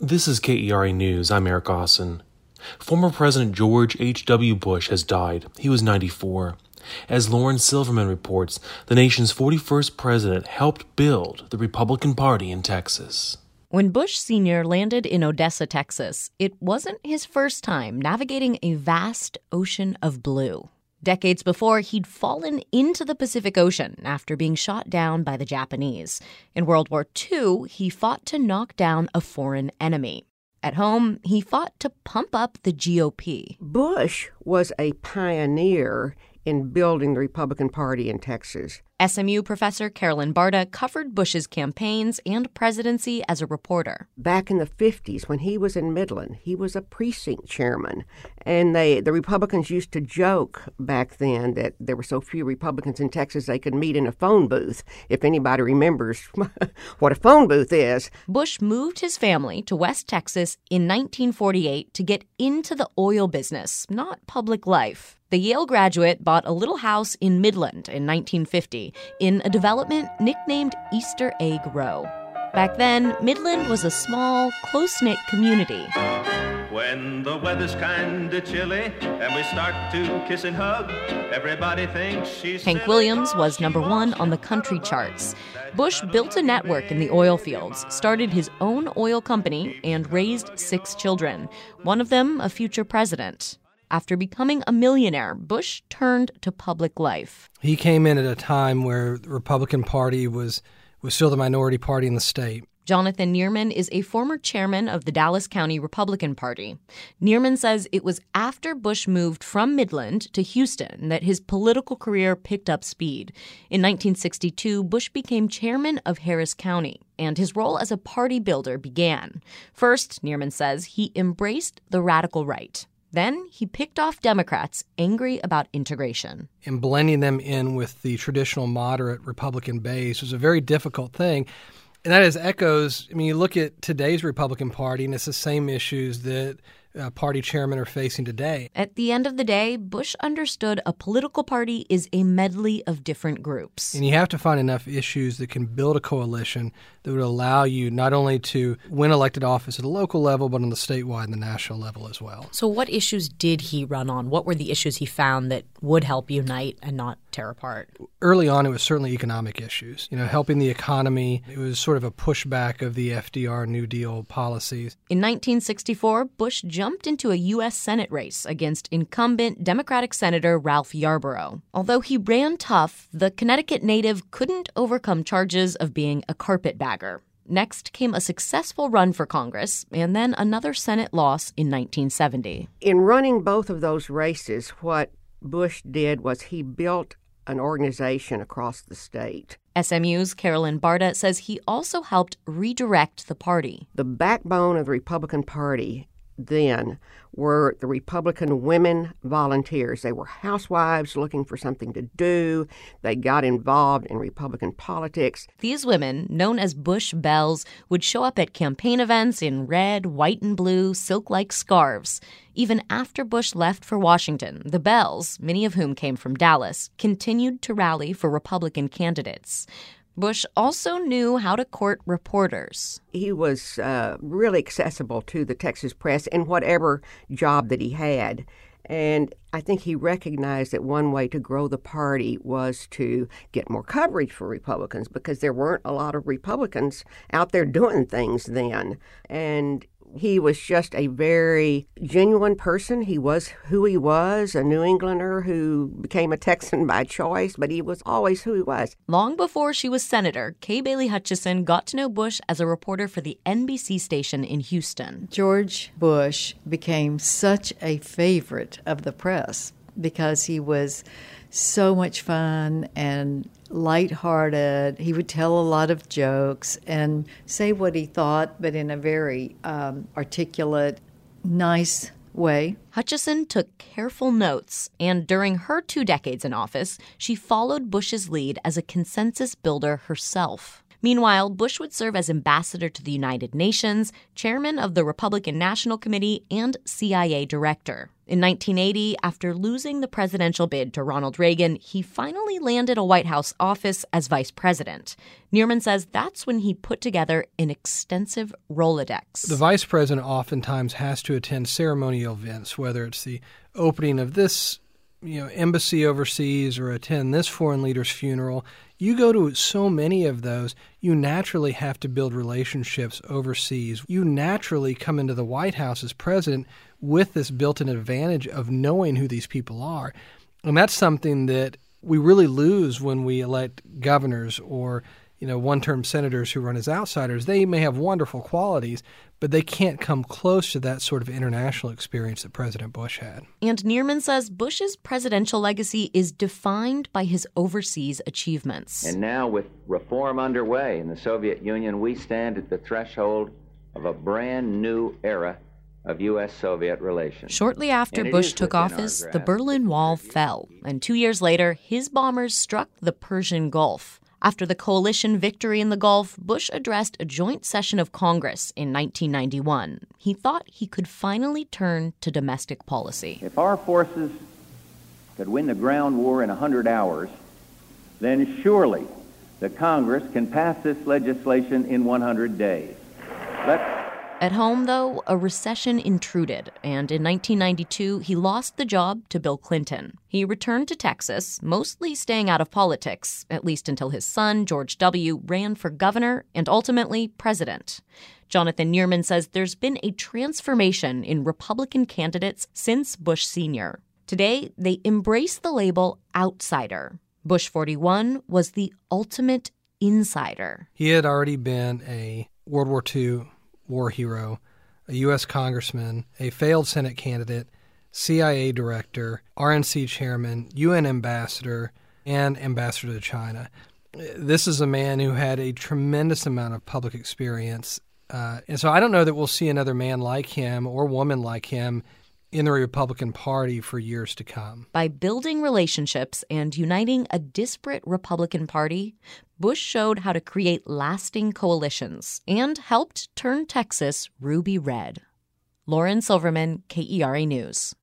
This is KERA News. I'm Eric Austin. Former President George H.W. Bush has died. He was 94. As Lauren Silverman reports, the nation's 41st president helped build the Republican Party in Texas. When Bush Sr. landed in Odessa, Texas, it wasn't his first time navigating a vast ocean of blue. Decades before, he'd fallen into the Pacific Ocean after being shot down by the Japanese. In World War II, he fought to knock down a foreign enemy. At home, he fought to pump up the GOP. Bush was a pioneer in building the Republican Party in Texas. SMU professor Carolyn Barta covered Bush's campaigns and presidency as a reporter. Back in the 50s, when he was in Midland, he was a precinct chairman. And the Republicans used to joke back then that there were so few Republicans in Texas they could meet in a phone booth, if anybody remembers what a phone booth is. Bush moved his family to West Texas in 1948 to get into the oil business, not public life. The Yale graduate bought a little house in Midland in 1950 in a development nicknamed Easter Egg Row. Back then, Midland was a small, close-knit community. When the weather's kinda chilly and we start to kiss and hug, everybody thinks she's... Hank Williams was #1 on the country charts. Bush built a network in the oil fields, started his own oil company, and raised 6 children, one of them a future president. After becoming a millionaire, Bush turned to public life. He came in at a time where the Republican Party was still the minority party in the state. Jonathan Neerman is a former chairman of the Dallas County Republican Party. Neerman says it was after Bush moved from Midland to Houston that his political career picked up speed. In 1962, Bush became chairman of Harris County, and his role as a party builder began. First, Neerman says, he embraced the radical right. Then he picked off Democrats angry about integration. And blending them in with the traditional moderate Republican base was a very difficult thing. And that has echoes. I mean, you look at today's Republican Party, and it's the same issues that party chairmen are facing today. At the end of the day, Bush understood a political party is a medley of different groups. And you have to find enough issues that can build a coalition that would allow you not only to win elected office at a local level, but on the statewide and the national level as well. So what issues did he run on? What were the issues he found that would help unite and not tear apart? Early on, it was certainly economic issues. Helping the economy. It was sort of a pushback of the FDR New Deal policies. In 1964, Bush jumped into a U.S. Senate race against incumbent Democratic Senator Ralph Yarborough. Although he ran tough, the Connecticut native couldn't overcome charges of being a carpetbagger. Next came a successful run for Congress and then another Senate loss in 1970. In running both of those races, what Bush did was he built an organization across the state. SMU's Carolyn Barta says he also helped redirect the party. The backbone of the Republican Party then were the Republican women volunteers. They were housewives looking for something to do. They got involved in Republican politics. These women, known as Bush Belles, would show up at campaign events in red, white, and blue silk-like scarves. Even after Bush left for Washington, the Belles, many of whom came from Dallas, continued to rally for Republican candidates. Bush also knew how to court reporters. He was really accessible to the Texas press in whatever job that he had. And I think he recognized that one way to grow the party was to get more coverage for Republicans because there weren't a lot of Republicans out there doing things then. And he was just a very genuine person. He was who he was, a New Englander who became a Texan by choice, but he was always who he was. Long before she was senator, Kay Bailey Hutchison got to know Bush as a reporter for the NBC station in Houston. George Bush became such a favorite of the press because he was so much fun and lighthearted. He would tell a lot of jokes and say what he thought, but in a very articulate, nice way. Hutchison took careful notes, and during her 2 decades in office, she followed Bush's lead as a consensus builder herself. Meanwhile, Bush would serve as ambassador to the United Nations, chairman of the Republican National Committee, and CIA director. In 1980, after losing the presidential bid to Ronald Reagan, he finally landed a White House office as vice president. Neerman says that's when he put together an extensive Rolodex. The vice president oftentimes has to attend ceremonial events, whether it's the opening of this embassy overseas or attend this foreign leader's funeral. You go to so many of those, you naturally have to build relationships overseas. You naturally come into the White House as president with this built-in advantage of knowing who these people are. And that's something that we really lose when we elect governors or one-term senators who run as outsiders. They may have wonderful qualities, but they can't come close to that sort of international experience that President Bush had. And Neerman says Bush's presidential legacy is defined by his overseas achievements. And now, with reform underway in the Soviet Union, we stand at the threshold of a brand new era of U.S.-Soviet relations. Shortly after Bush took office, the Berlin Wall fell, and 2 years later, his bombers struck the Persian Gulf. After the coalition victory in the Gulf, Bush addressed a joint session of Congress in 1991. He thought he could finally turn to domestic policy. If our forces could win the ground war in 100 hours, then surely the Congress can pass this legislation in 100 days. At home, though, a recession intruded, and in 1992, he lost the job to Bill Clinton. He returned to Texas, mostly staying out of politics, at least until his son, George W., ran for governor and ultimately president. Jonathan Neerman says there's been a transformation in Republican candidates since Bush Sr. Today, they embrace the label outsider. Bush 41 was the ultimate insider. He had already been a World War II war hero, a U.S. congressman, a failed Senate candidate, CIA director, RNC chairman, UN ambassador, and ambassador to China. This is a man who had a tremendous amount of public experience. And so I don't know that we'll see another man like him or woman like him in the Republican Party for years to come. By building relationships and uniting a disparate Republican Party, Bush showed how to create lasting coalitions and helped turn Texas ruby red. Lauren Silverman, KERA News.